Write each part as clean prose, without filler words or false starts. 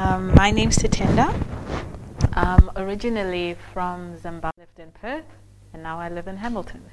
My name's Tatenda. I'm originally from Zimbabwe, lived in Perth, and now I live in Hamilton.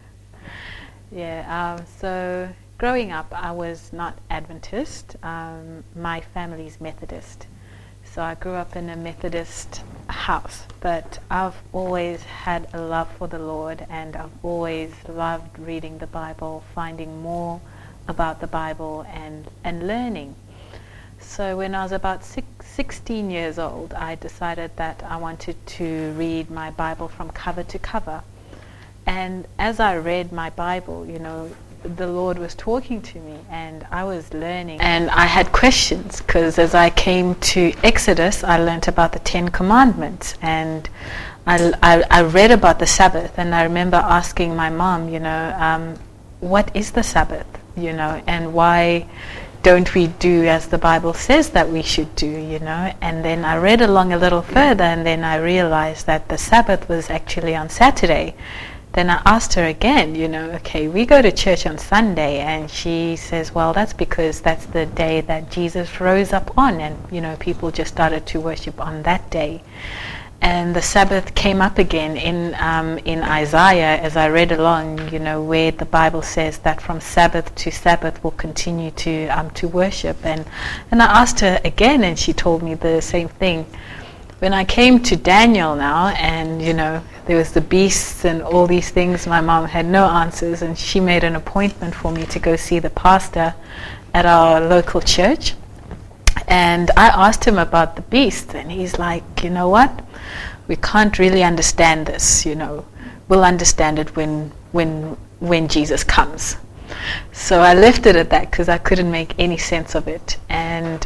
So growing up, I was not Adventist. My family's Methodist. So I grew up in a Methodist house, but I've always had a love for the Lord, and I've always loved reading the Bible, finding more about the Bible and learning. So when I was about 16 years old, I decided that I wanted to read my Bible from cover to cover. And as I read my Bible, the Lord was talking to me, and I was learning. And I had questions, because as I came to Exodus, I learnt about the 10 Commandments. And I read about the Sabbath, and I remember asking my mom, what is the Sabbath? And why don't we do as the Bible says that we should do, And then I read along a little further, and then I realized that the Sabbath was actually on Saturday. Then I asked her again, okay, we go to church on Sunday, and she says, well, that's because that's the day that Jesus rose up on, and, people just started to worship on that day. And the Sabbath came up again in Isaiah as I read along, where the Bible says that from Sabbath to Sabbath we'll continue to worship. And I asked her again, and she told me the same thing. When I came to Daniel now, and there was the beasts and all these things, my mom had no answers, and she made an appointment for me to go see the pastor at our local church. And I asked him about the beast, and he's like, you know what? We can't really understand this, We'll understand it when Jesus comes. So I left it at that, because I couldn't make any sense of it. And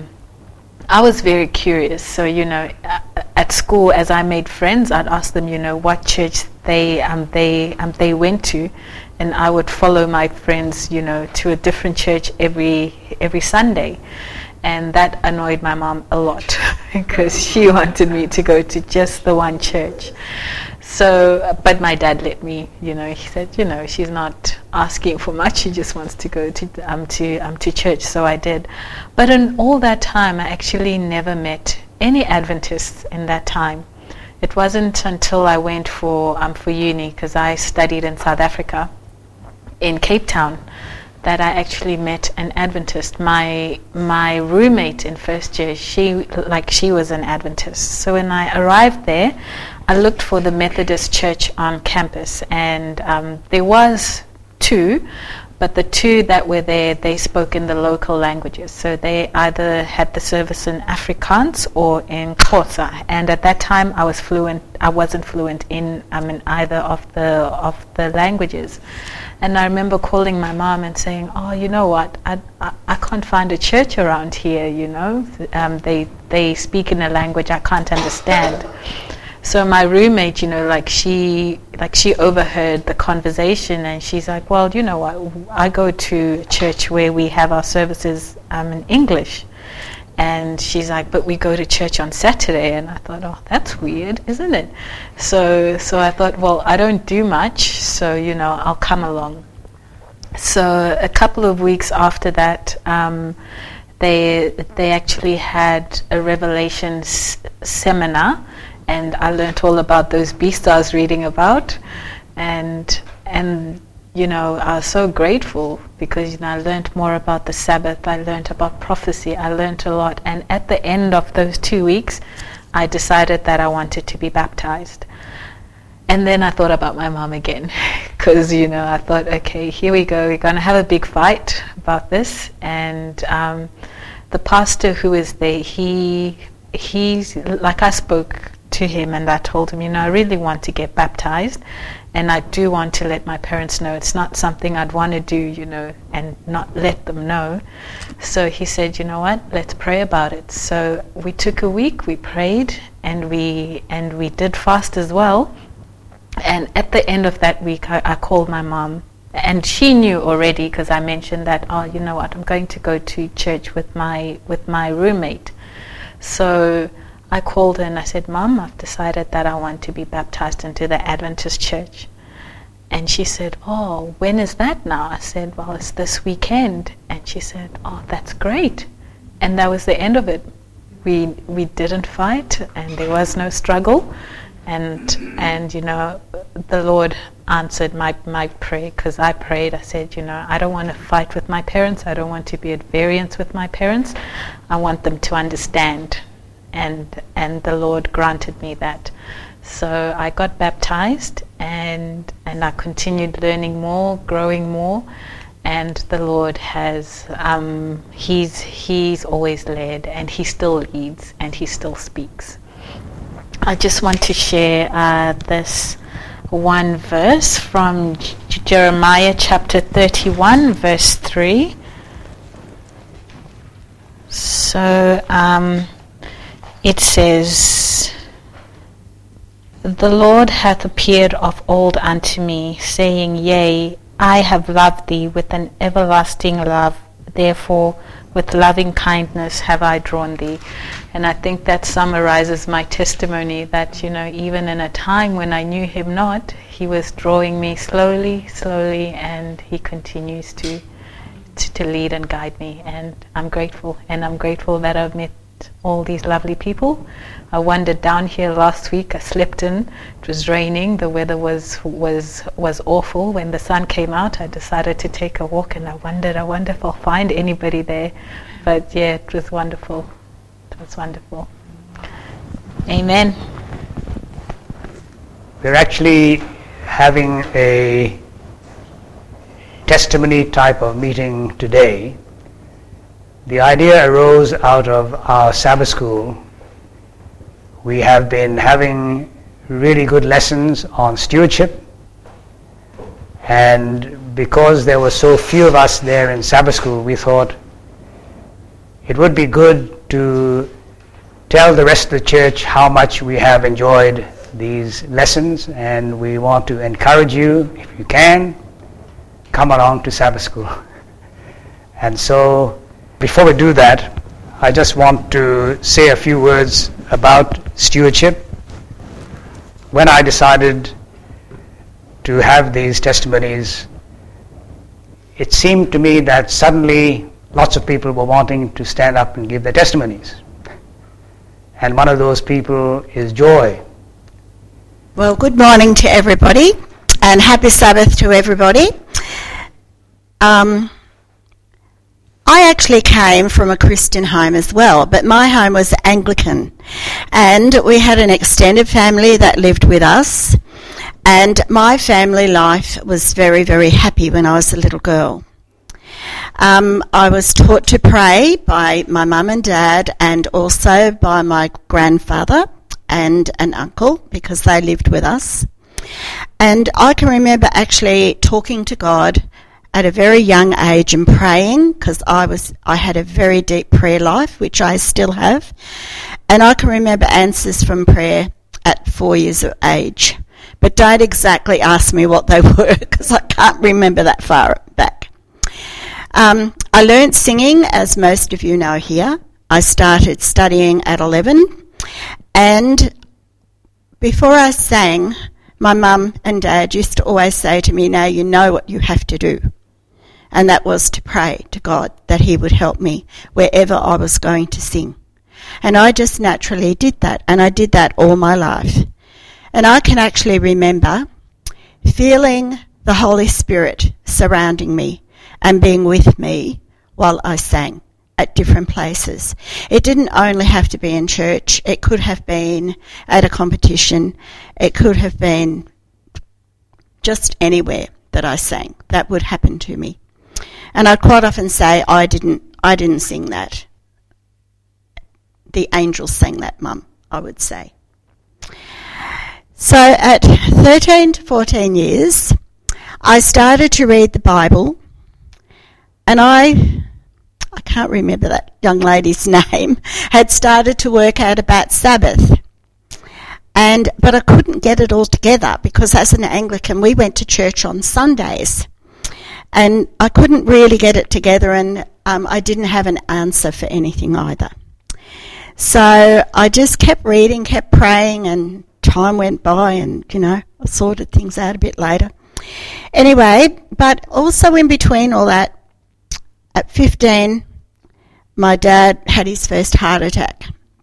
I was very curious. So, at school, as I made friends, I'd ask them, what church they went to, and I would follow my friends, to a different church every Sunday. And that annoyed my mom a lot, because she wanted me to go to just the one church. So, but my dad let me, he said, she's not asking for much, she just wants to go to church. So I did. But in all that time, I actually never met any Adventists in that time. It wasn't until I went for uni, because I studied in South Africa, in Cape Town, that I actually met an Adventist. My roommate in first year, she was an Adventist. So when I arrived there, I looked for the Methodist church on campus, and there was 2, but the 2 that were there, they spoke in the local languages. So they either had the service in Afrikaans or in Xhosa. And at that time, I wasn't fluent in either of the languages. And I remember calling my mom and saying, oh, you know what, I can't find a church around here, They speak in a language I can't understand. So my roommate, she overheard the conversation, and she's like, well, you know what, I go to a church where we have our services in English. And she's like, but we go to church on Saturday. And I thought, oh, that's weird, isn't it? So I thought, well, I don't do much, so, I'll come along. So a couple of weeks after that, they actually had a Revelation seminar, and I learned all about those beasts I was reading about. And I was so grateful, because I learned more about the Sabbath, I learned about prophecy, I learned a lot. And at the end of those 2 weeks, I decided that I wanted to be baptized. And then I thought about my mom again, because I thought, okay, here we go, we're going to have a big fight about this. And the pastor who is there, he's like, I spoke to him, and I told him, I really want to get baptized, and I do want to let my parents know. It's not something I'd want to do, and not let them know. So he said, you know what, let's pray about it. So we took a week, we prayed, and we did fast as well. And at the end of that week, I called my mom, and she knew already, because I mentioned that, oh, you know what, I'm going to go to church with my roommate. So I called her and I said, Mom, I've decided that I want to be baptized into the Adventist church. And she said, oh, when is that now? I said, well, it's this weekend. And she said, oh, that's great. And that was the end of it. we didn't fight, and there was no struggle, and the Lord answered my prayer, because I prayed. I said, I don't want to fight with my parents. I don't want to be at variance with my parents. I want them to understand, and the Lord granted me that. So I got baptized, and I continued learning more, growing more, and the Lord has he's always led, and he still leads, and he still speaks. I just want to share this one verse from Jeremiah chapter 31, verse 3. So it says, "The Lord hath appeared of old unto me, saying, Yea, I have loved thee with an everlasting love, therefore with loving kindness have I drawn thee." And I think that summarizes my testimony, that even in a time when I knew him not, he was drawing me slowly, and he continues to lead and guide me. And I'm grateful that I've met all these lovely people. I wandered down here last week. I slept in. It was raining. The weather was awful. When the sun came out, I decided to take a walk, and I wonder if I'll find anybody there. But yeah, it was wonderful. It was wonderful. Amen. We're actually having a testimony type of meeting today. The idea arose out of our Sabbath school. We have been having really good lessons on stewardship, and because there were so few of us there in Sabbath school, we thought it would be good to tell the rest of the church how much we have enjoyed these lessons, and we want to encourage you, if you can, come along to Sabbath school. And so before we do that, I just want to say a few words about stewardship. When I decided to have these testimonies, it seemed to me that suddenly lots of people were wanting to stand up and give their testimonies. And one of those people is Joy. Well, good morning to everybody, and happy Sabbath to everybody. I actually came from a Christian home as well, but my home was Anglican, and we had an extended family that lived with us, and my family life was very, very happy when I was a little girl. I was taught to pray by my mum and dad, and also by my grandfather and an uncle, because they lived with us. And I can remember actually talking to God at a very young age and praying, because I had a very deep prayer life, which I still have. And I can remember answers from prayer at 4 years of age. But don't exactly ask me what they were, because I can't remember that far back. I learnt singing, as most of you know here. I started studying at 11. And before I sang, my mum and dad used to always say to me, "Now you know what you have to do." And that was to pray to God that he would help me wherever I was going to sing. And I just naturally did that, and I did that all my life. And I can actually remember feeling the Holy Spirit surrounding me and being with me while I sang at different places. It didn't only have to be in church. It could have been at a competition. It could have been just anywhere that I sang. That would happen to me. And I'd quite often say, I didn't sing that. The angels sang that, Mum, I would say. So at 13 to 14 years, I started to read the Bible, and I can't remember that young lady's name, had started to work out about Sabbath. But I couldn't get it all together, because as an Anglican, we went to church on Sundays. And I couldn't really get it together, and I didn't have an answer for anything either. So I just kept reading, kept praying, and time went by, and, I sorted things out a bit later. Anyway, but also in between all that, at 15, my dad had his first heart attack.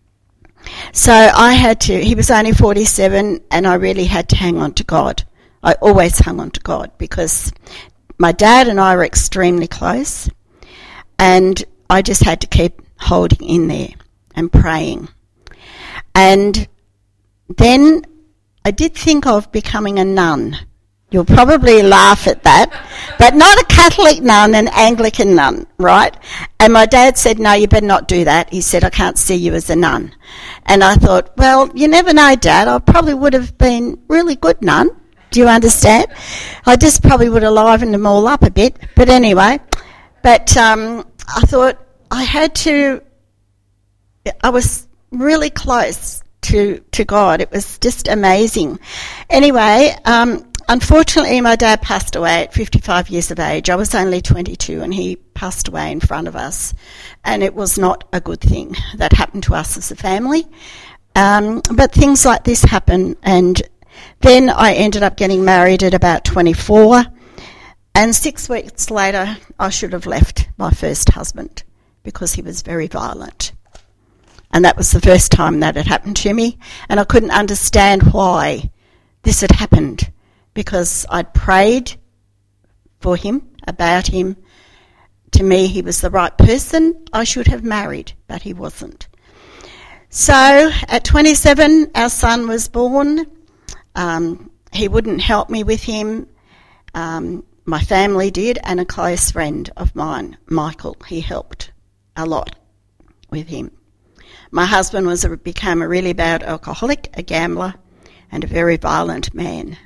So he was only 47, and I really had to hang on to God. I always hung on to God because my dad and I were extremely close, and I just had to keep holding in there and praying. And then I did think of becoming a nun. You'll probably laugh at that, but not a Catholic nun, an Anglican nun, right? And my dad said, no, you better not do that. He said, I can't see you as a nun. And I thought, well, you never know, Dad. I probably would have been really good nun. Do you understand? I just probably would have livened them all up a bit. But anyway, I thought I was really close to God. It was just amazing. Anyway, unfortunately, my dad passed away at 55 years of age. I was only 22 and he passed away in front of us. And it was not a good thing that happened to us as a family. But things like this happen. And then I ended up getting married at about 24. And 6 weeks later, I should have left my first husband because he was very violent. And that was the first time that had happened to me. And I couldn't understand why this had happened, because I'd prayed for him, about him. To me, he was the right person I should have married, but he wasn't. So at 27, our son was born. He wouldn't help me with him. My family did, and a close friend of mine, Michael, he helped a lot with him. My husband became a really bad alcoholic, a gambler, and a very violent man.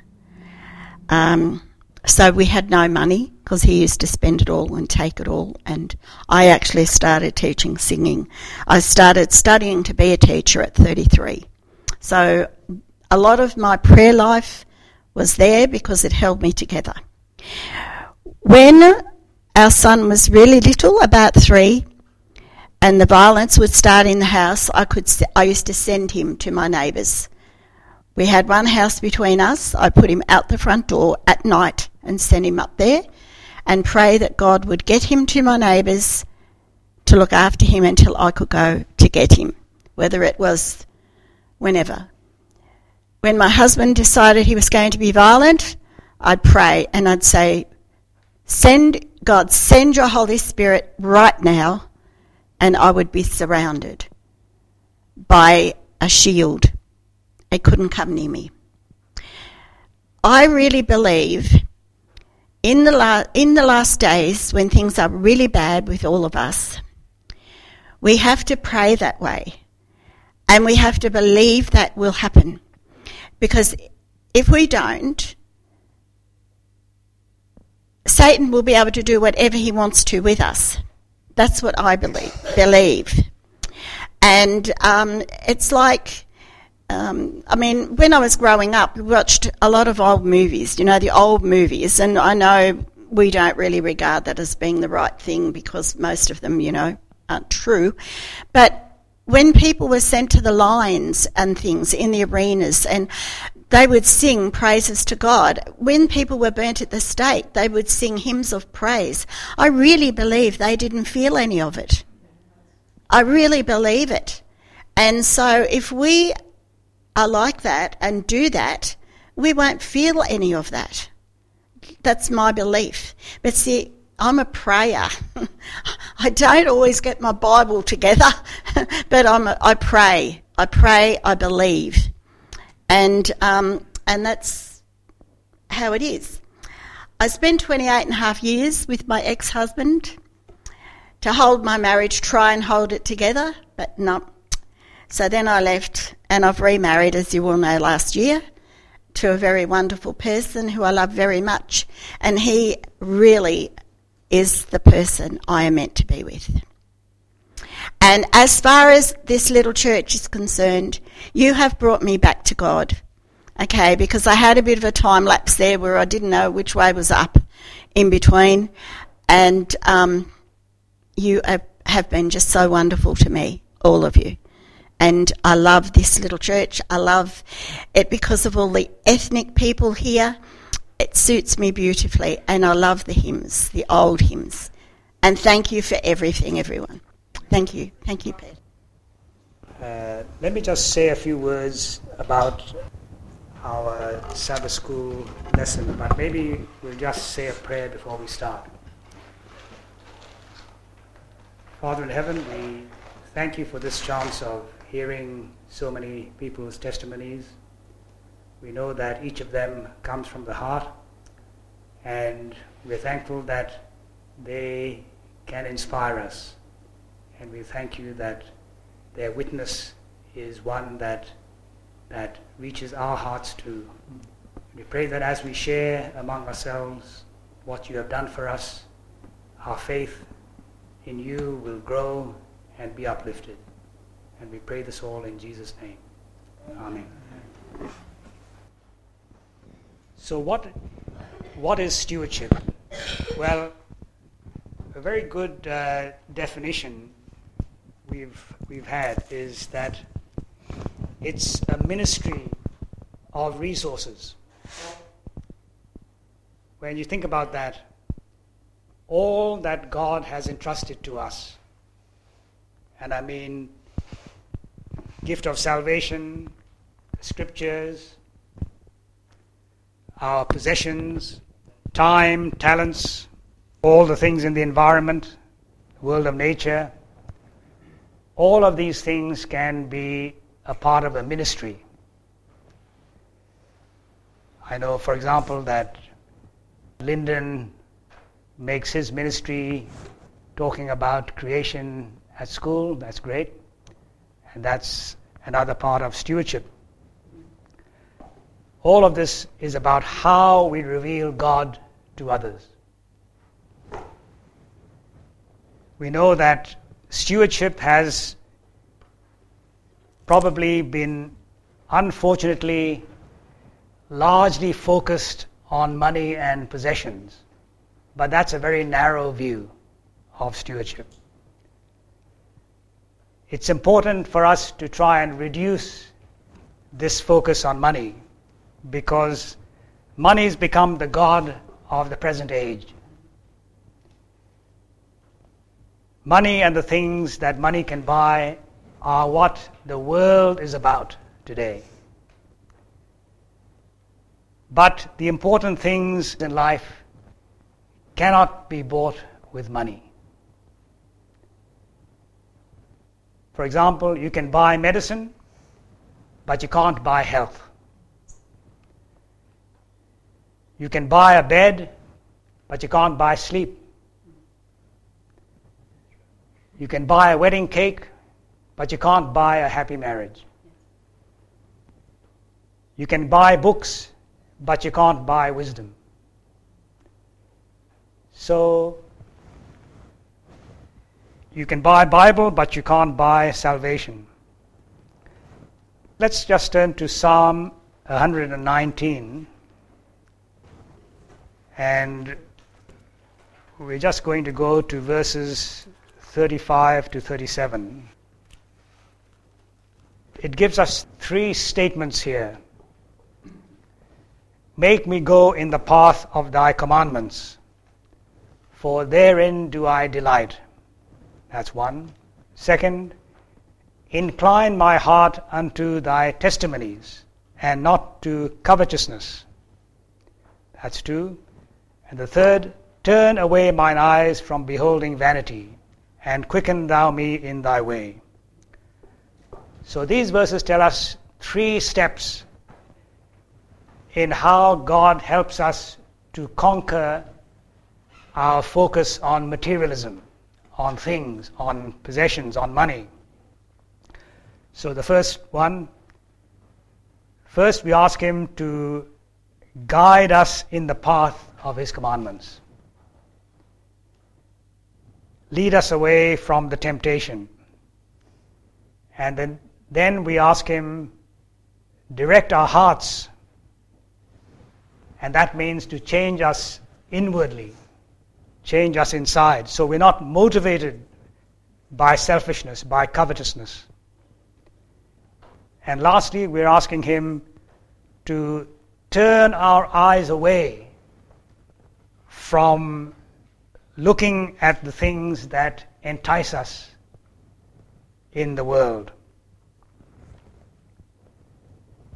So we had no money because he used to spend it all and take it all. And I actually started teaching singing. I started studying to be a teacher at 33. So a lot of my prayer life was there because it held me together. When our son was really little, about 3, and the violence would start in the house, I used to send him to my neighbours. We had one house between us. I put him out the front door at night and send him up there and pray that God would get him to my neighbours to look after him until I could go to get him, whether it was whenever. When my husband decided he was going to be violent, I'd pray and I'd say, send your Holy Spirit right now, and I would be surrounded by a shield. It couldn't come near me. I really believe in the last days, when things are really bad with all of us, we have to pray that way, and we have to believe that will happen. Because if we don't, Satan will be able to do whatever he wants to with us. That's what I believe. And it's like, when I was growing up, we watched a lot of old movies, the old movies, and I know we don't really regard that as being the right thing because most of them, aren't true. But when people were sent to the lines and things in the arenas, and they would sing praises to God. When people were burnt at the stake, they would sing hymns of praise. I really believe they didn't feel any of it. I really believe it. And so if we are like that and do that, we won't feel any of that. That's my belief. But see, I'm a prayer. I don't always get my Bible together, but I pray. I believe. And that's how it is. I spent 28 and a half years with my ex-husband to hold my marriage, try and hold it together, but no. So then I left, and I've remarried, as you all know, last year to a very wonderful person who I love very much, and he really is the person I am meant to be with. And as far as this little church is concerned, you have brought me back to God, okay, because I had a bit of a time lapse there where I didn't know which way was up in between, and you have been just so wonderful to me, all of you. And I love this little church. I love it because of all the ethnic people here. It suits me beautifully, and I love the hymns, the old hymns. And thank you for everything, everyone. Thank you. Thank you, Pete. Let me just say a few words about our Sabbath school lesson, but maybe we'll just say a prayer before we start. Father in heaven, we thank you for this chance of hearing so many people's testimonies. We know that each of them comes from the heart, and we're thankful that they can inspire us. And we thank you that their witness is one that reaches our hearts too. We pray that as we share among ourselves what you have done for us, our faith in you will grow and be uplifted. And we pray this all in Jesus' name. Amen. So what is stewardship? Well, a very good definition we've had is that it's a ministry of resources. When you think about that, all that God has entrusted to us, and I mean gift of salvation, scriptures, our possessions, time, talents, all the things in the environment, the world of nature, all of these things can be a part of a ministry. I know, for example, that Lyndon makes his ministry talking about creation at school. That's great. And that's another part of stewardship. All of this is about how we reveal God to others. We know that stewardship has probably been, unfortunately, largely focused on money and possessions. But that's a very narrow view of stewardship. It's important for us to try and reduce this focus on money, because money has become the god of the present age. Money and the things that money can buy are what the world is about today. But the important things in life cannot be bought with money. For example, you can buy medicine, but you can't buy health. You can buy a bed, but you can't buy sleep. You can buy a wedding cake, but you can't buy a happy marriage. You can buy books, but you can't buy wisdom. So, you can buy a Bible, but you can't buy salvation. Let's just turn to Psalm 119. And we're just going to go to verses 35 to 37. It gives us three statements here. Make me go in the path of thy commandments, for therein do I delight. That's one. Second, incline my heart unto thy testimonies, and not to covetousness. That's two. And the third, turn away mine eyes from beholding vanity, and quicken thou me in thy way. So these verses tell us three steps in how God helps us to conquer our focus on materialism, on things, on possessions, on money. So the first one, first we ask him to guide us in the path of his commandments. Lead us away from the temptation. And then we ask him, direct our hearts. And that means to change us inwardly, change us inside, so we're not motivated by selfishness, by covetousness. And lastly, we're asking him to turn our eyes away from looking at the things that entice us in the world.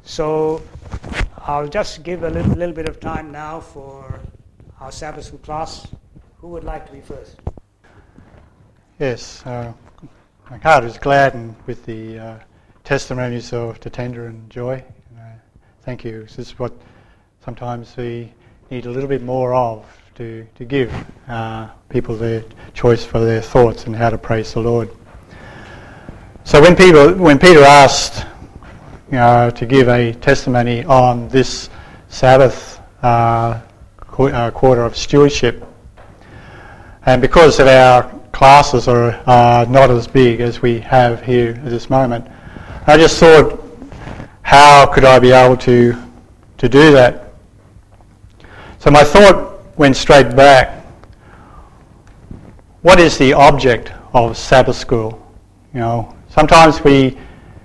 So I'll just give a little bit of time now for our Sabbath school class. Who would like to be first? Yes, my heart is gladdened with the testimonies of Tatenda and Joy. Thank you. This is what sometimes we need a little bit more of to give people their choice for their thoughts and how to praise the Lord. So when Peter asked to give a testimony on this Sabbath quarter of stewardship, and because of our classes are not as big as we have here at this moment, I just thought, how could I be able to do that? So my thought went straight back. What is the object of Sabbath school? Sometimes when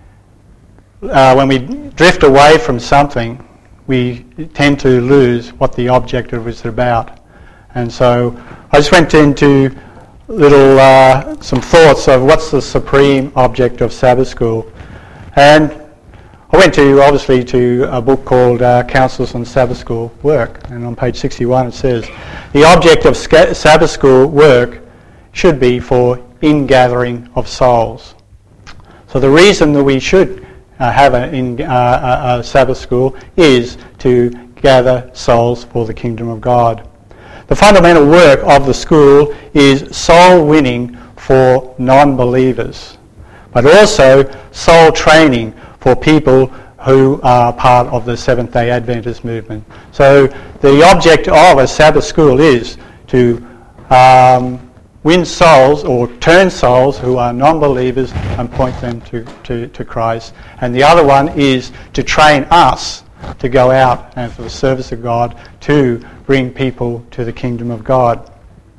we drift away from something, we tend to lose what the objective is about. And so I just went into some thoughts of what's the supreme object of Sabbath school. And I went obviously to a book called Counsels on Sabbath School Work, and on page 61 it says, the object of Sabbath school work should be for ingathering of souls. So the reason that we should have a Sabbath school is to gather souls for the kingdom of God. The fundamental work of the school is soul winning for non-believers, but also soul training for people who are part of the Seventh-day Adventist movement. So the object of a Sabbath school is to win souls or turn souls who are non-believers and point them to Christ. And the other one is to train us to go out and for the service of God to bring people to the kingdom of God.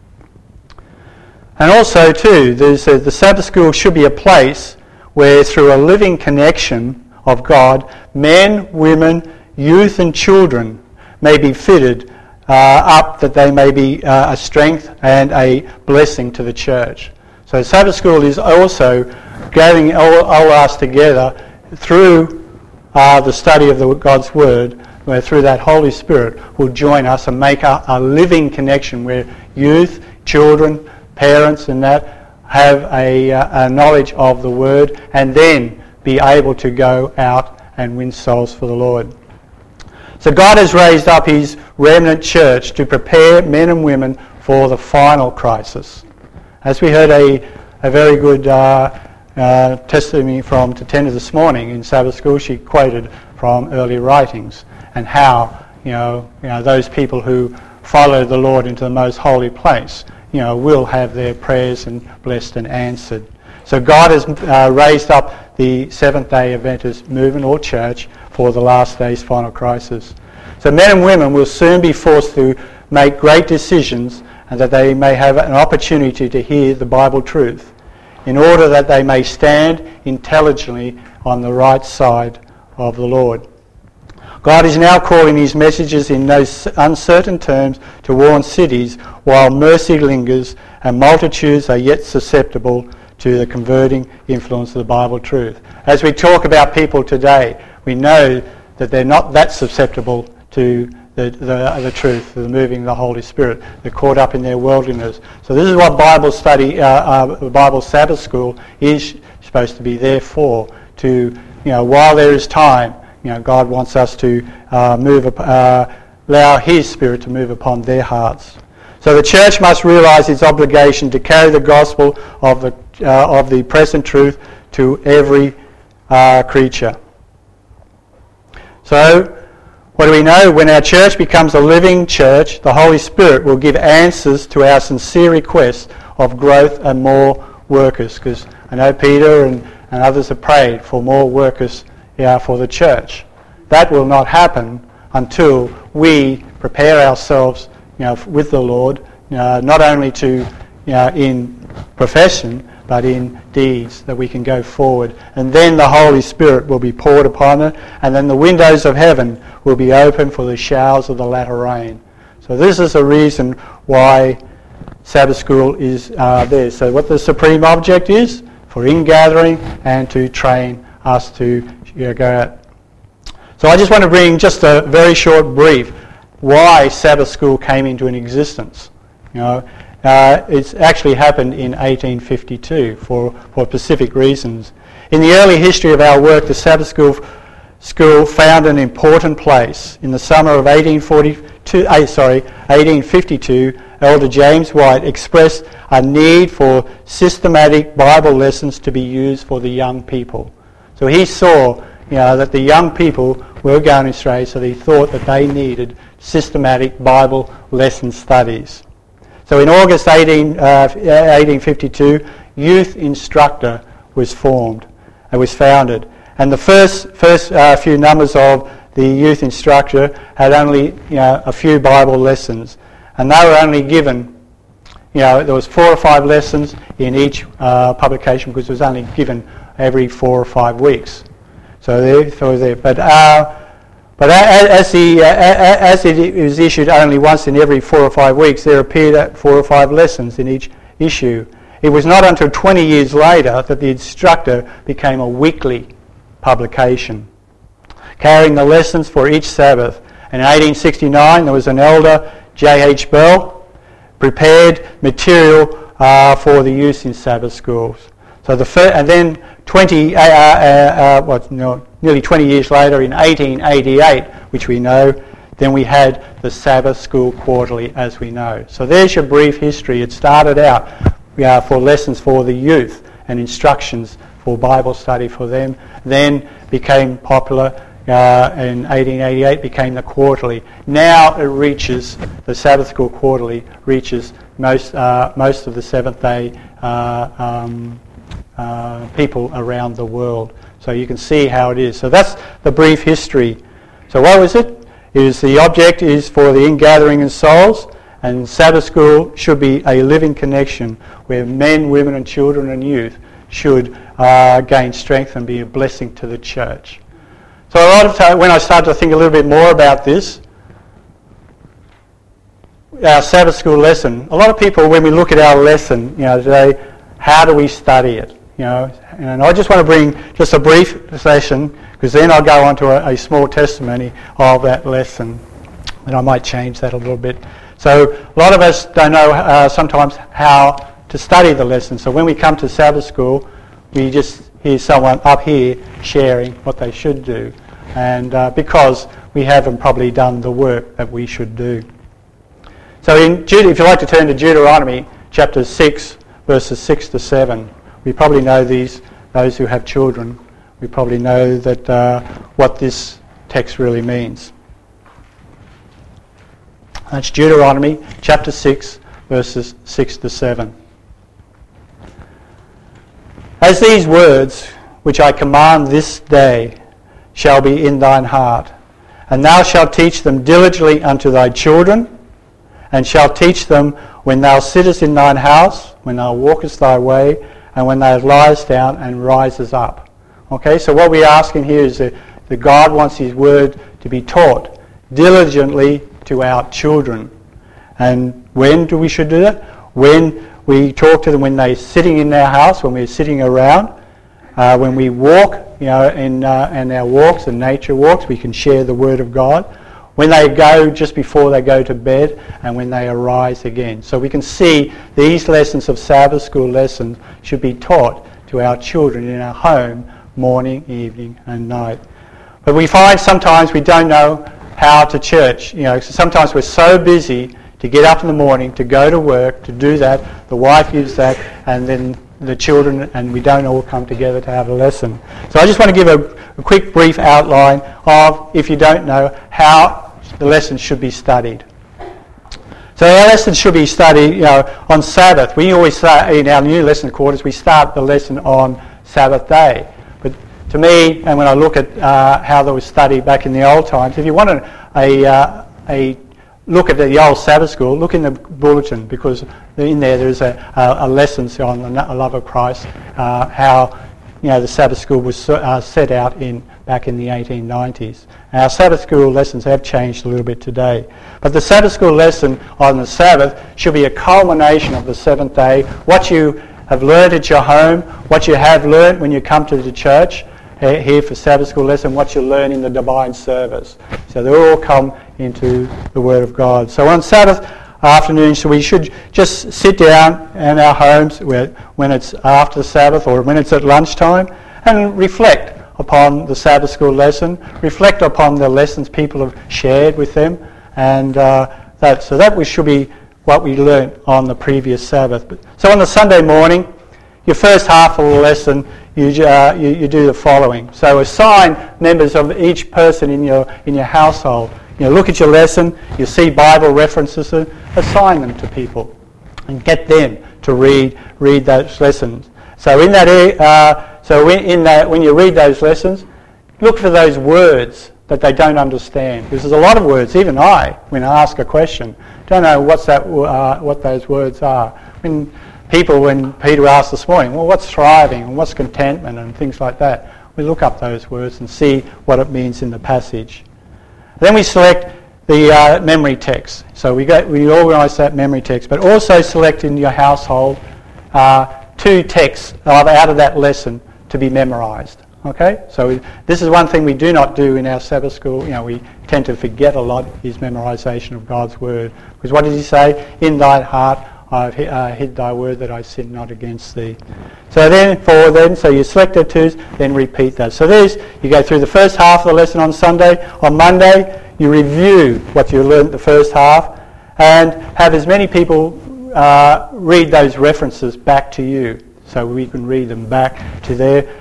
And also too, the Sabbath school should be a place where through a living connection of God, men, women, youth and children may be fitted up that they may be a strength and a blessing to the church. So Sabbath school is also gathering all us together through the study of God's Word, where through that Holy Spirit will join us and make a living connection where youth, children, parents and that have a knowledge of the Word and then be able to go out and win souls for the Lord. So God has raised up His remnant church to prepare men and women for the final crisis. As we heard a very good testimony from Tatenda this morning in Sabbath school, she quoted from early writings and how those people who follow the Lord into the most holy place will have their prayers and blessed and answered. So God has raised up the Seventh-day Adventist movement or church for the last day's final crisis. So men and women will soon be forced to make great decisions and that they may have an opportunity to hear the Bible truth in order that they may stand intelligently on the right side of the Lord. God is now calling His messages in those uncertain terms to warn cities while mercy lingers and multitudes are yet susceptible to the converting influence of the Bible truth. As we talk about people today, we know that they're not that susceptible to the truth, the moving of the Holy Spirit. They're caught up in their worldliness. So this is what Bible study, Bible Sabbath school is supposed to be there for. To while there is time, God wants us to allow His Spirit to move upon their hearts. So the church must realise its obligation to carry the gospel of the present truth to every creature. So, what do we know? When our church becomes a living church, the Holy Spirit will give answers to our sincere requests of growth and more workers. Because I know Peter and others have prayed for more workers for the church. That will not happen until we prepare ourselves with the Lord, not only to in profession, but in deeds, that we can go forward. And then the Holy Spirit will be poured upon it, and then the windows of heaven will be open for the showers of the latter rain. So this is the reason why Sabbath school is there. So what the supreme object is, for ingathering and to train us to go out. So I just want to bring just a very short brief why Sabbath school came into an existence. It's actually happened in 1852 for specific reasons. In the early history of our work, the Sabbath school found an important place. In the summer of 1852, Elder James White expressed a need for systematic Bible lessons to be used for the young people. So he saw that the young people were going astray, so he thought that they needed systematic Bible lesson studies. So in August 1852, Youth Instructor was formed and was founded. And the first few numbers of the Youth Instructor had only a few Bible lessons. And they were only given, there was 4 or 5 lessons in each publication because it was only given every 4 or 5 weeks. So there. But as it was issued only once in every 4 or 5 weeks, there appeared 4 or 5 lessons in each issue. It was not until 20 years later that the Instructor became a weekly publication, carrying the lessons for each Sabbath. And in 1869, there was an elder, J.H. Bell, prepared material for the use in Sabbath schools. So then nearly 20 years later, in 1888, which we know, then we had the Sabbath School Quarterly, as we know. So there's your brief history. It started out for lessons for the youth and instructions for Bible study for them, then became popular in 1888, became the Quarterly. Now it reaches, the Sabbath School Quarterly reaches most of the Seventh-day people around the world. So you can see how it is. So that's the brief history. So what was it? The object is for the ingathering of souls, and Sabbath school should be a living connection where men, women and children and youth should gain strength and be a blessing to the church. So a lot of time, when I started to think a little bit more about this, our Sabbath school lesson, a lot of people, when we look at our lesson, today, how do we study it? And I just want to bring just a brief session, because then I'll go on to a small testimony of that lesson, and I might change that a little bit. So a lot of us don't know sometimes how to study the lesson. So when we come to Sabbath school, we just hear someone up here sharing what they should do, and because we haven't probably done the work that we should do. So if you'd like to turn to Deuteronomy chapter 6, verses 6 to 7. We probably know those who have children, we probably know that what this text really means. That's Deuteronomy chapter 6, verses 6 to 7. As these words which I command this day shall be in thine heart, and thou shalt teach them diligently unto thy children, and shalt teach them when thou sittest in thine house, when thou walkest thy way, and when thou liest down and rises up. Okay, so what we're asking here is that God wants his word to be taught diligently to our children. And when do we should do that? When we talk to them when they're sitting in their house, when we're sitting around, when we walk, in our walks and nature walks, we can share the word of God. When they go, just before they go to bed, and when they arise again. So we can see these lessons of Sabbath school lessons should be taught to our children in our home, morning, evening and night. But we find sometimes we don't know how to church. So sometimes we're so busy to get up in the morning, to go to work, to do that. The wife gives that, and then the children, and we don't all come together to have a lesson. So I just want to give a quick brief outline of, if you don't know, how the lesson should be studied. So our lesson should be studied, on Sabbath. We always start, in our new lesson quarters, we start the lesson on Sabbath day. But to me, and when I look at how that was studied back in the old times, if you want a look at the old Sabbath school, look in the bulletin, because in there's a lesson on the love of Christ, how the Sabbath school was set out back in the 1890s. Our Sabbath school lessons have changed a little bit today. But the Sabbath school lesson on the Sabbath should be a culmination of the seventh day, what you have learned at your home, what you have learned when you come to the church, here for Sabbath school lesson, what you learn in the divine service. So they all come into the Word of God. So on Sabbath afternoon, so we should just sit down in our homes when it's after Sabbath or when it's at lunchtime and reflect upon the Sabbath school lesson, reflect upon the lessons people have shared with them, and that should be what we learnt on the previous Sabbath. So on the Sunday morning, your first half of the lesson, you do the following. So assign members of each person in your household. Look at your lesson, you see Bible references, assign them to people and get them to read those lessons. So when you read those lessons, look for those words that they don't understand. Because there's a lot of words, even I, when I ask a question, don't know what those words are. When Peter asked this morning, well, what's thriving and what's contentment and things like that, we look up those words and see what it means in the passage. Then we select the memory text. So we organise that memory text, but also select in your household 2 texts out of that lesson to be memorised. Okay, so this is one thing we do not do in our Sabbath school. We tend to forget a lot is memorisation of God's word. Because what does he say? In thy heart I've hid thy word that I sin not against thee. So you select the 2, then repeat that. So you go through the first half of the lesson on Sunday. On Monday, you review what you learned the first half and have as many people read those references back to you. So we can read them back to there.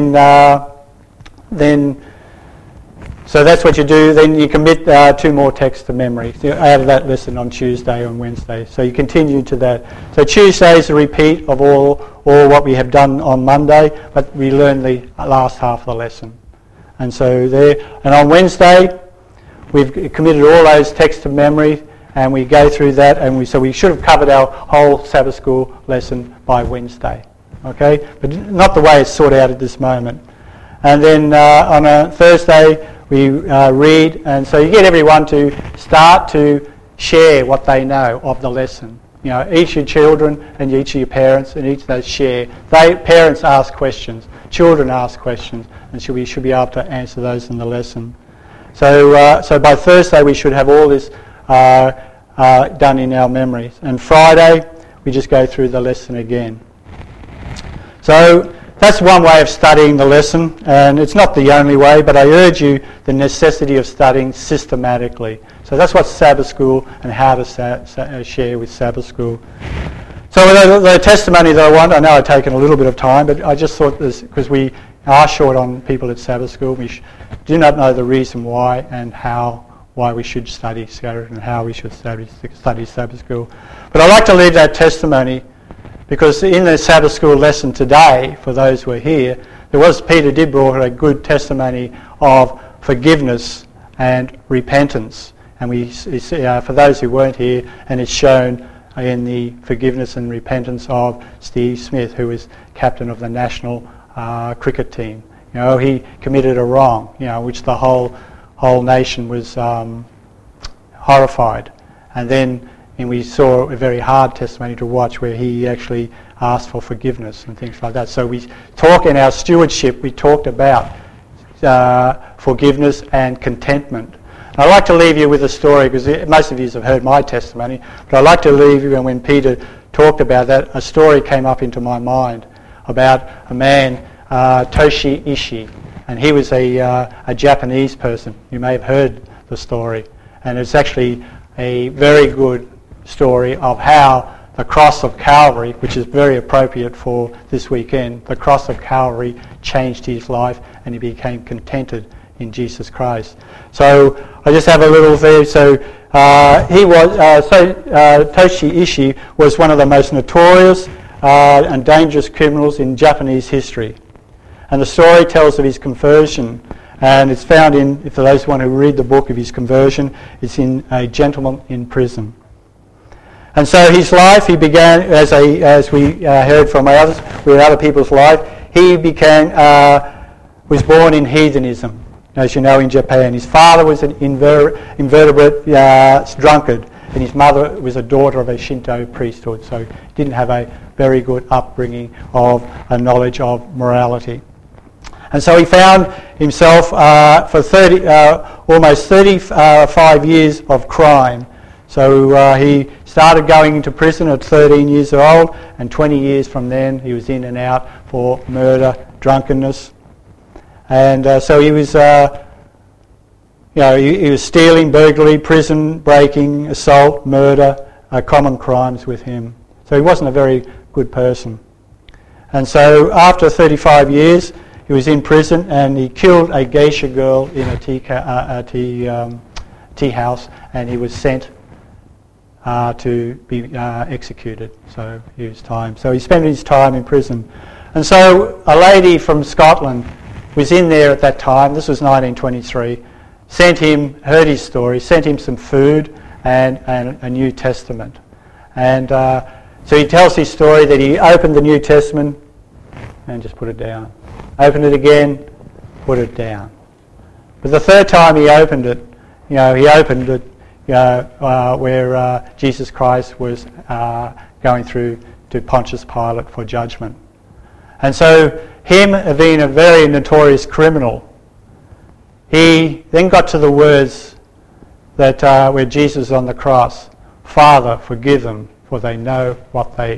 So that's what you do. Then you commit 2 more texts to memory out of that lesson on Tuesday and Wednesday. So you continue to that. So Tuesday is a repeat of all what we have done on Monday, but we learn the last half of the lesson. And on Wednesday, we've committed all those texts to memory, and we go through that, and so we should have covered our whole Sabbath school lesson by Wednesday. Okay, but not the way it's sorted out at this moment. And then on a Thursday we read, and so you get everyone to start to share what they know of the lesson. Each of your children and each of your parents, and each of those share. Parents ask questions, children ask questions, and we should be able to answer those in the lesson. So by Thursday we should have all this done in our memories. And Friday we just go through the lesson again. So that's one way of studying the lesson, and it's not the only way, but I urge you the necessity of studying systematically. So that's what Sabbath school and how to share with Sabbath school. So the testimony that I know I've taken a little bit of time, but I just thought this, because we are short on people at Sabbath school, we do not know the reason why and why we should study Sabbath and how we should study Sabbath school. But I'd like to leave that testimony, because in the Sabbath school lesson today, for those who are here, Peter did brought a good testimony of forgiveness and repentance. And for those who weren't here, and it's shown in the forgiveness and repentance of Steve Smith, who is captain of the national cricket team. He committed a wrong, which the whole nation was horrified. And we saw a very hard testimony to watch where he actually asked for forgiveness and things like that. So we talk in our stewardship, we talked about forgiveness and contentment. And I'd like to leave you with a story, because most of you have heard my testimony, but I'd like to leave you, and when Peter talked about that, a story came up into my mind about a man, Toshi Ishii, and he was a Japanese person. You may have heard the story, and it's actually a very good story of how the cross of Calvary, which is very appropriate for this weekend, the cross of Calvary changed his life and he became contented in Jesus Christ. So I just have a little there. So Toshi Ishii was one of the most notorious and dangerous criminals in Japanese history. And the story tells of his conversion, and it's found for those who read the book of his conversion, it's in A Gentleman in Prison. And so his life, he began, as we heard from others, with other people's life, he was born in heathenism, as you know, in Japan. His father was an invertebrate drunkard, and his mother was a daughter of a Shinto priesthood, so he didn't have a very good upbringing of a knowledge of morality. And so he found himself for almost 35 years of crime. So he started going into prison at 13 years old, and 20 years from then he was in and out for murder, drunkenness. And so he was, he was stealing, burglary, prison breaking, assault, murder, common crimes with him. So he wasn't a very good person. And so after 35 years, he was in prison and he killed a geisha girl in a tea house, and he was sent to be executed. So he spent his time in prison. And so a lady from Scotland was in there at that time. This was 1923. Heard his story, sent him some food and a New Testament. And so he tells his story that he opened the New Testament and just put it down. Opened it again, put it down. But the third time he opened it, he opened it where Jesus Christ was going through to Pontius Pilate for judgment. And so him being a very notorious criminal, he then got to the words that where Jesus was on the cross, "Father, forgive them, for they know what they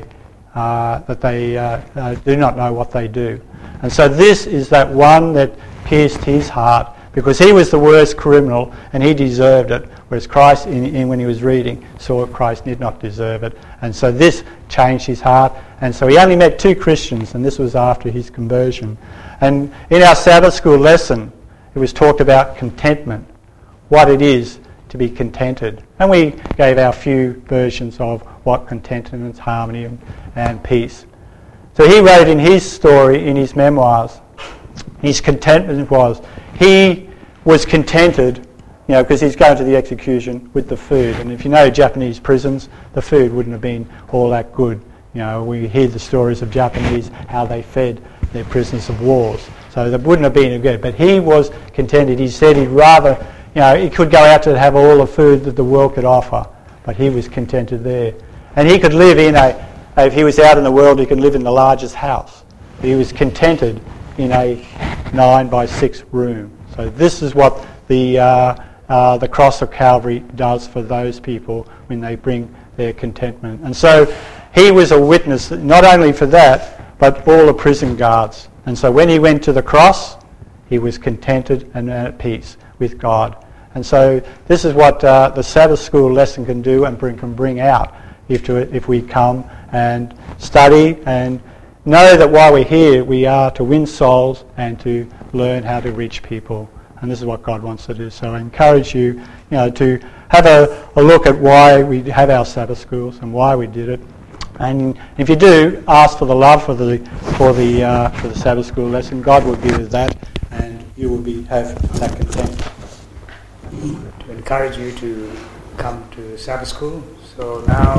do not know what they do." And so this is that one that pierced his heart, because he was the worst criminal and he deserved it, whereas Christ, when he was reading, saw Christ did not deserve it. And so this changed his heart. And so he only met 2 Christians, and this was after his conversion. And in our Sabbath school lesson, it was talked about contentment, what it is to be contented. And we gave our few versions of what contentment is, harmony and peace. So he wrote in his story, in his memoirs, his contentment was, he was contented, because he's going to the execution with the food. And if you know Japanese prisons, the food wouldn't have been all that good. We hear the stories of Japanese, how they fed their prisoners of wars. So that wouldn't have been good. But he was contented. He said he'd rather, he could go out to have all the food that the world could offer, but he was contented there. And he could live if he was out in the world, he could live in the largest house. He was contented in a 9-by-6 room. So this is what the cross of Calvary does for those people when they bring their contentment. And so he was a witness not only for that, but all the prison guards. And so when he went to the cross, he was contented and at peace with God. And so this is what the Sabbath school lesson can do and can bring out if we come and study and know that while we're here, we are to win souls and to learn how to reach people. And this is what God wants to do. So I encourage you, to have a look at why we have our Sabbath schools and why we did it. And if you do, ask for the love for the Sabbath school lesson. God will give you that, and you will have that content. To encourage you to come to Sabbath school. So now,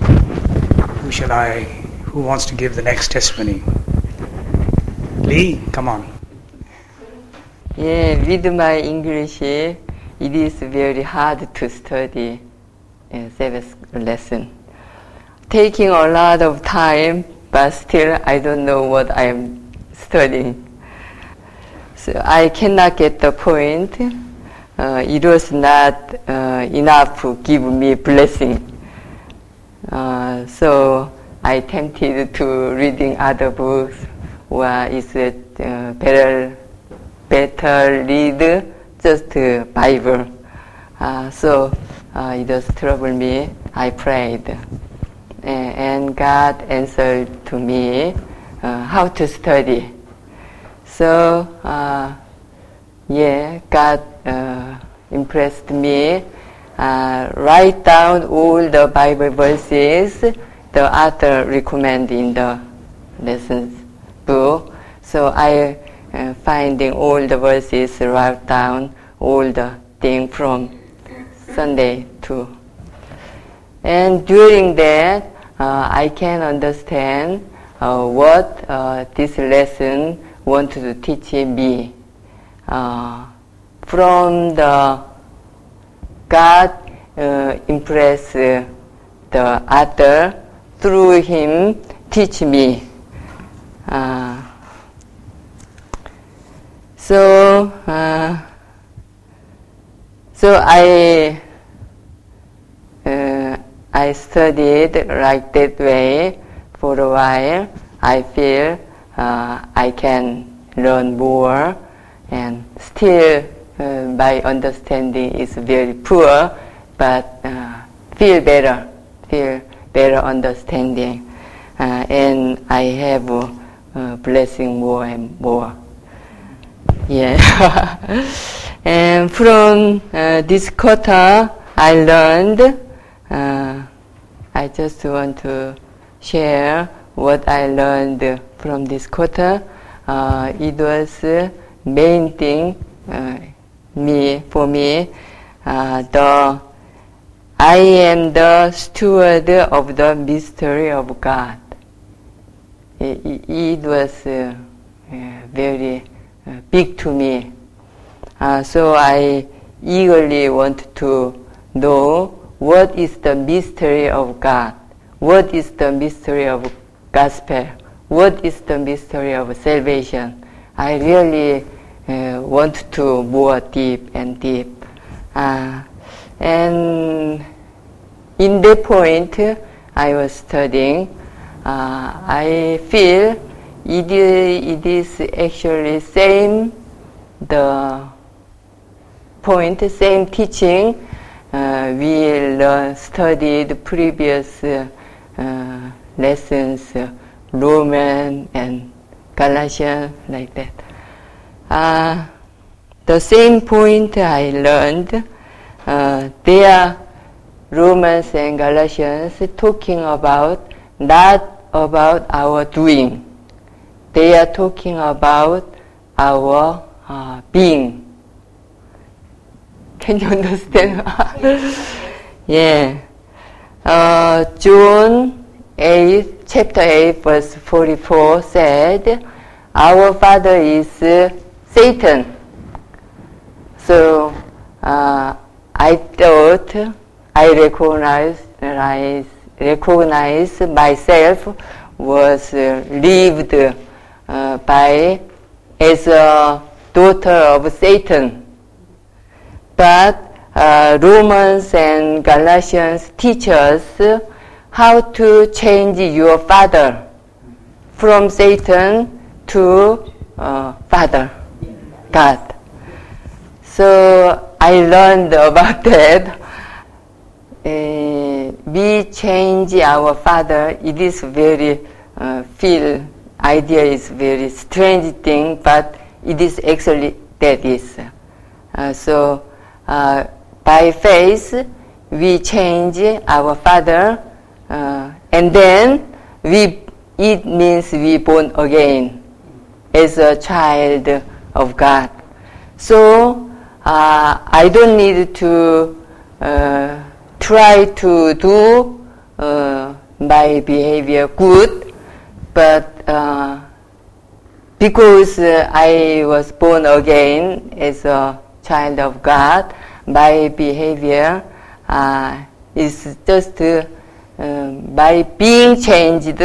who wants to give the next testimony? Lee, come on. Yeah, with my English, it is very hard to study Sabbath lesson. Taking a lot of time, but still I don't know what I am studying. So I cannot get the point. It was not enough to give me blessing. So I tempted to reading other books, or is it better read just Bible. So it just troubled me. I prayed. And God answered to me how to study. So, God impressed me. Write down all the Bible verses the author recommend in the lessons book. So I finding all the verses, write down all the thing from Sunday to. And during that, I can understand what this lesson wanted to teach me. From the God impress the author, through him teach me. So I studied like that way for a while. I feel I can learn more, and still my understanding is very poor, but feel better understanding, and I have blessing more and more. Yeah. And from this quarter, I learned. I just want to share what I learned from this quarter. It was main thing for me. I am the steward of the mystery of God. It was very big to me. So I eagerly want to know what is the mystery of God, what is the mystery of gospel, what is the mystery of salvation. I really want to more deep and deep. And in that point I was studying, I feel it is actually same the point, same teaching we studied previous lessons, Romans and Galatians, like that. The same point I learned, they are Romans and Galatians talking about not about our doing. They are talking about our being. Can you understand? Yeah. John 8, chapter 8, verse 44 said, our father is Satan. So I thought I recognize myself was lived as a daughter of Satan. But Romans and Galatians teach us how to change your father from Satan to Father, God. So I learned about that. We change our father. It is very idea is very strange thing, but it is actually that is. So by faith we change our father, and then it means we born again as a child of God. So I don't need to try to do my behavior good, but because I was born again as a child of God, my behavior is just by being changed,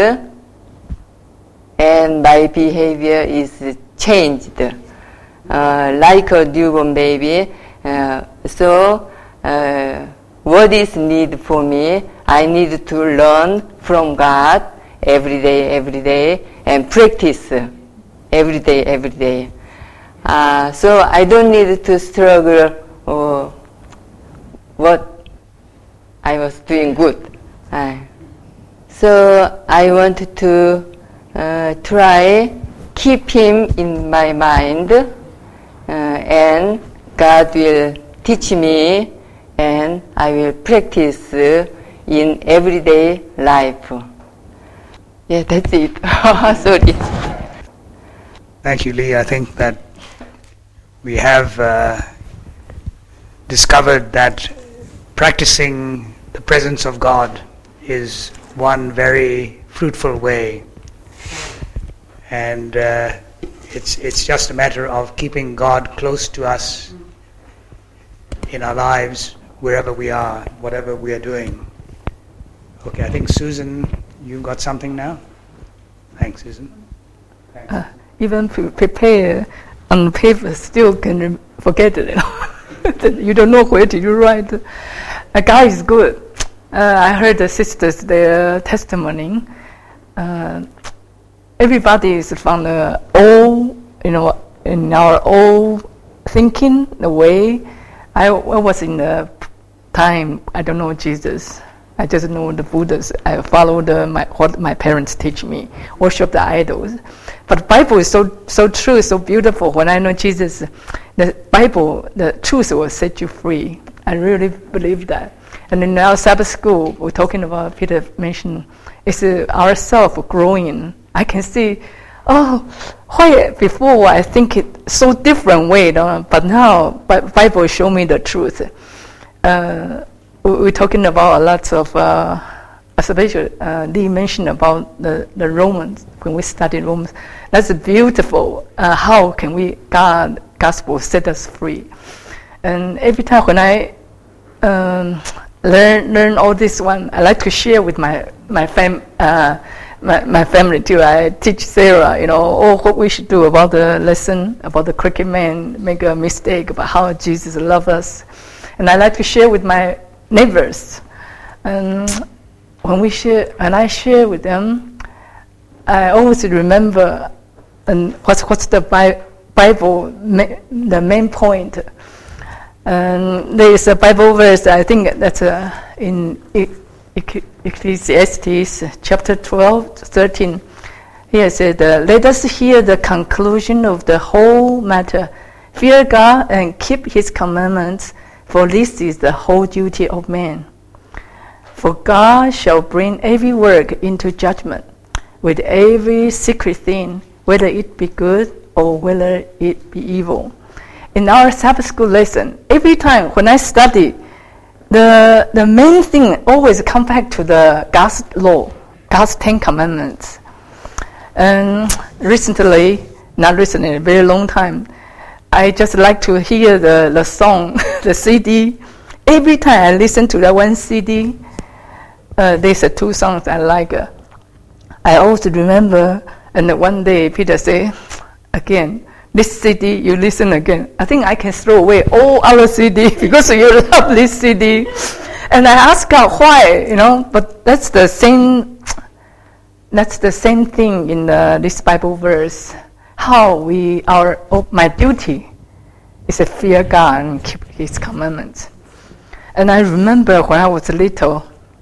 and my behavior is changed, like a newborn baby. So what is need for me? I need to learn from God every day, and practice every day. So I don't need to struggle what I was doing good. So I wanted to try keep him in my mind, and God will teach me, and I will practice in everyday life. Yeah, that's it. Sorry. Thank you, Lee. I think that we have discovered that practicing the presence of God is one very fruitful way, and it's just a matter of keeping God close to us in our lives, wherever we are, whatever we are doing. Okay, I think Susan, you got something now? Thanks, Susan. Thanks. Even prepare on paper still can forget it. You know? You don't know where did you write. God is good. I heard the sisters, their testimony. Everybody is from the old, you know, in our old thinking, the way. I was in the time, I don't know Jesus. I just know the Buddhas. I follow what my parents teach me, worship the idols. But the Bible is so true, so beautiful. When I know Jesus, the Bible, the truth will set you free. I really believe that. And in our Sabbath school, we're talking about, Peter mentioned, it's ourselves growing. I can see, why before I think it so different way, but now Bible show me the truth. We're talking about a lot of, especially Lee mentioned about the Romans, when we studied Romans. That's beautiful. How can we, God, gospel set us free? And every time when I learn all this one, I like to share with my family too. I teach Sarah, you know, what we should do about the lesson, about the cricket man, make a mistake, about how Jesus loves us. And I like to share with my neighbors. And when I share with them, I always remember and what's the Bible, the main point. And there is a Bible verse, I think that's in Ecclesiastes chapter 12:13. Here it said, let us hear the conclusion of the whole matter. Fear God and keep his commandments, for this is the whole duty of man. For God shall bring every work into judgment, with every secret thing, whether it be good or whether it be evil. In our Sabbath school lesson, every time when I study, the main thing always come back to the God's law, God's 10 Commandments. And not recently, a very long time, I just like to hear the song, the CD. Every time I listen to that one CD, there's 2 songs I like. I always remember, and one day Peter said, again, this CD, you listen again. I think I can throw away all other CD because you love this CD. And I asked God why, you know, but that's the same thing in this Bible verse. My duty is to fear God and keep his commandments. And I remember when I was little,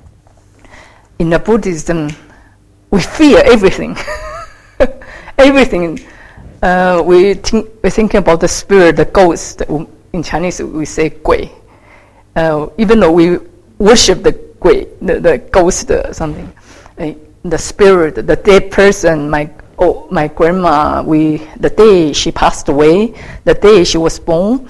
in the Buddhism, we fear everything. Everything. We think about the spirit, the ghost. In Chinese, we say 鬼. Even though we worship the 鬼, the ghost or something, the spirit, the dead person. My grandma, the day she passed away, the day she was born,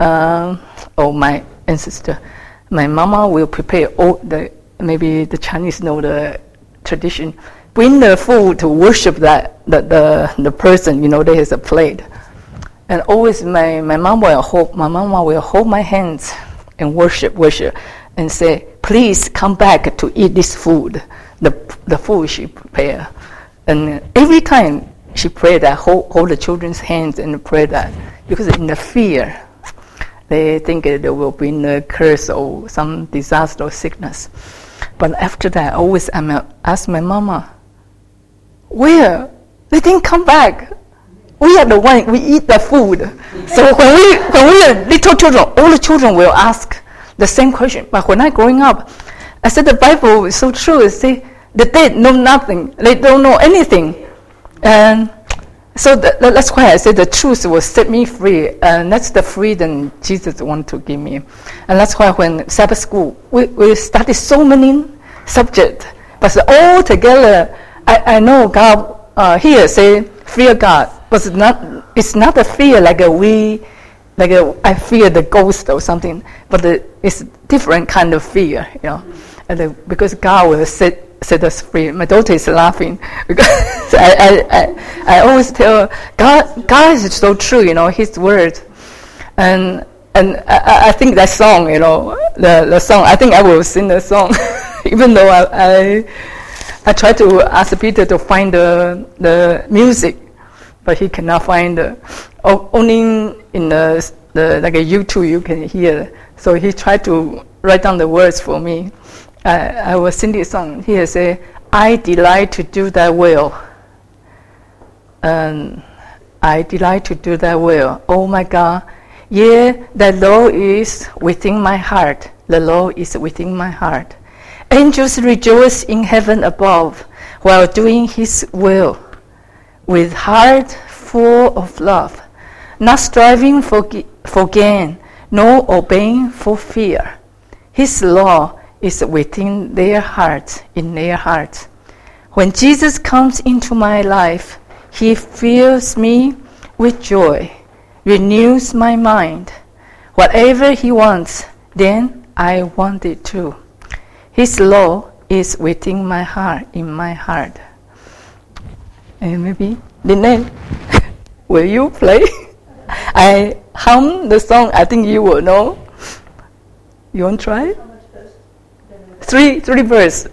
my ancestor, my mama will prepare maybe the Chinese know the tradition, bring the food to worship the person, you know, there is a plate. And always my mama will hold my hands and worship, and say, please come back to eat this food, the food she prepared. And every time she prayed that, hold the children's hands and pray that, because in the fear, they think there will be a curse or some disaster or sickness. But after that, I always ask my mama, where? They didn't come back. We are the one, we eat the food. So when we are little children, all the children will ask the same question. But when I growing up, I said the Bible is so true. It say the dead know nothing. They don't know anything. And so that's why I said the truth will set me free. And that's the freedom Jesus wants to give me. And that's why when Sabbath school, we study so many subjects. But all together, I know God here say fear God. But it's not a fear like I fear the ghost or something. But it's different kind of fear, you know. And because God will set us free. My daughter is laughing because I always tell God is so true, you know, His word, and I think that song, you know, the song. I think I will sing the song, even though I try to ask Peter to find the music, but he cannot find only in the like a YouTube you can hear. So he tried to write down the words for me. I will sing this song. He say, "I delight to do thy will." I delight to do thy will. Oh my God. Yeah, the law is within my heart. The law is within my heart. Angels rejoice in heaven above while doing his will, with heart full of love, not striving for gain, nor obeying for fear. His law is within their hearts, in their hearts. When Jesus comes into my life, he fills me with joy, renews my mind. Whatever he wants, then I want it too. His law is within my heart, in my heart. And maybe, Lynette, will you play? I hum the song, I think you will know. You want to try? Three verses.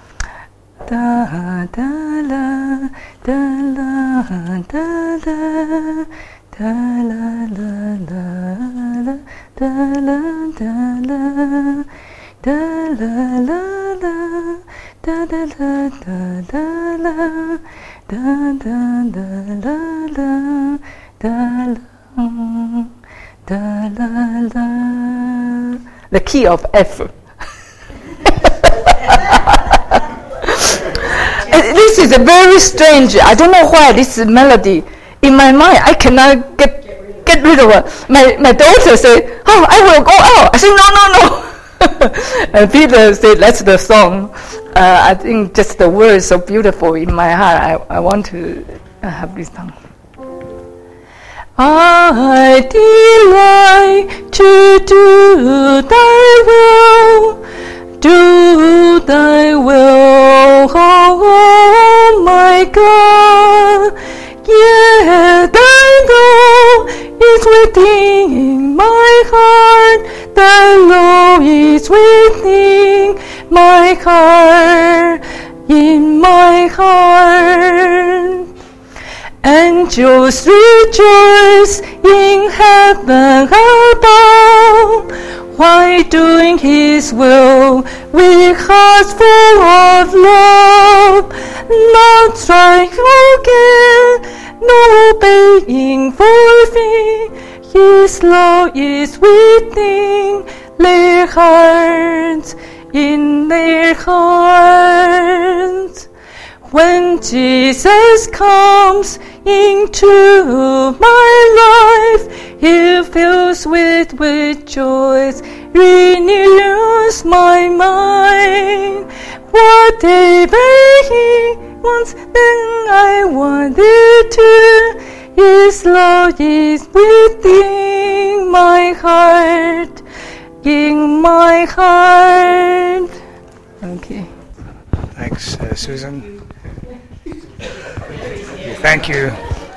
Da da la da la da la da la la la da la da la da la la la da da la da da la da da da la la da la la. The key of F. This is a very strange. I don't know why this melody in my mind. I cannot get rid of it. My daughter said, "Oh, I will go out." I said, "No." And Peter said, "That's the song." I think just the words so beautiful in my heart. I want to have this song. I delight to do thy will, do thy will, oh my God. Yeah, thy law is within my heart, thy law is within my heart, in my heart. Angels rejoice in heaven above, while doing his will, with hearts full of love, not trying again, no obeying for fear. His law is within their hearts, in their hearts. When Jesus comes into my life, he fills with joy, renews my mind. Whatever he wants, then I want it too. His law is within my heart, in my heart. Okay. Thanks, Susan. Thank you.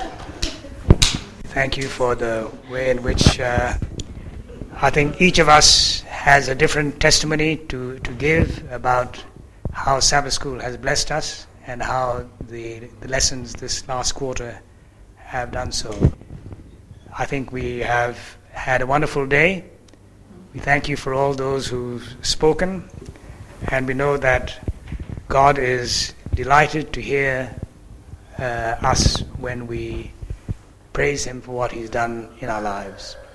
Thank you for the way in which I think each of us has a different testimony to give about how Sabbath School has blessed us and how the lessons this last quarter have done so. I think we have had a wonderful day. We thank you for all those who've spoken, and we know that God is delighted to hear us when we praise him for what he's done in our lives.